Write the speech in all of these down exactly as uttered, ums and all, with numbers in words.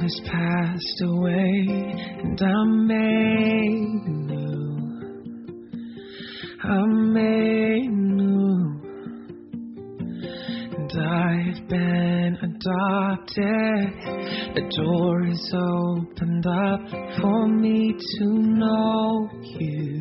has passed away, and I'm made new. I'm made new, and I've been adopted. The door is opened up for me to know you,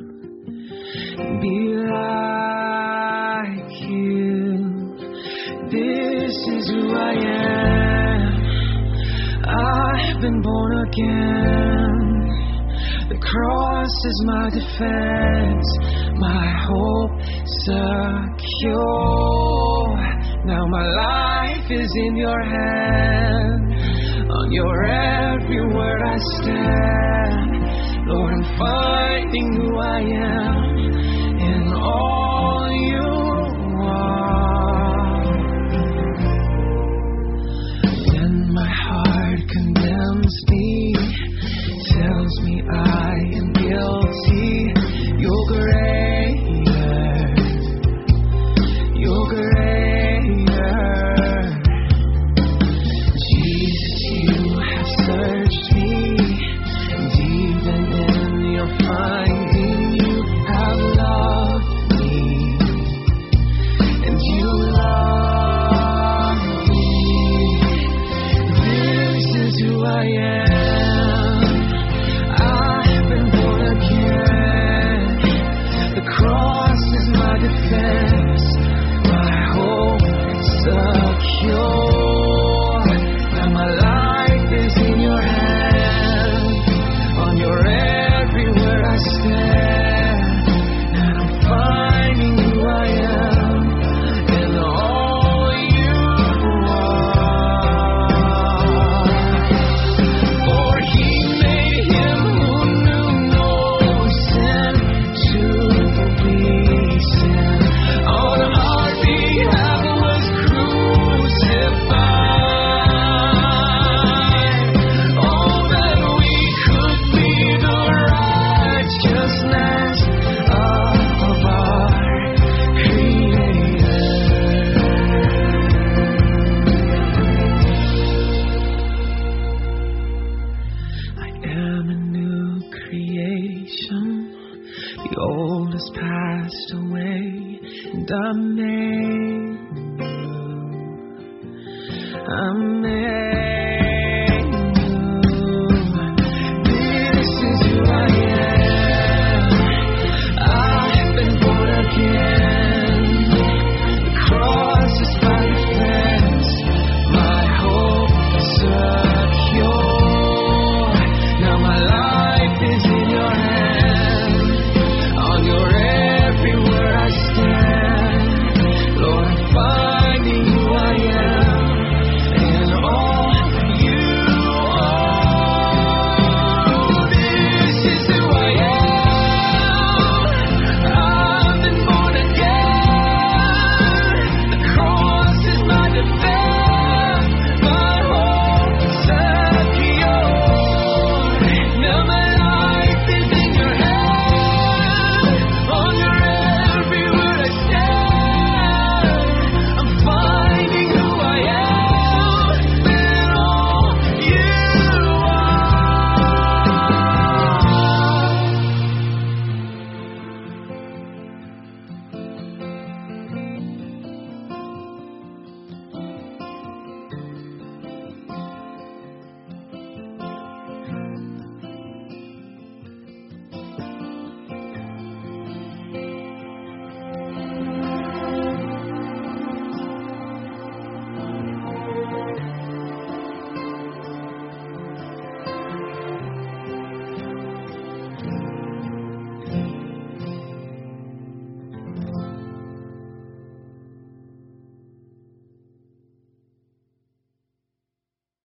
be like you. This is who I am. I've been born again. The cross is my defense, my hope secure. Now my life is in your hand. On your every word I stand. Lord, I'm finding who I am in all you are. When my heart condemns me, tells me I am guilty, you're greater, you're greater. Jesus, you have searched me, and even in your finding, you have loved me, and you love me. This is who I am. The old has passed away, and I'm made new. I'm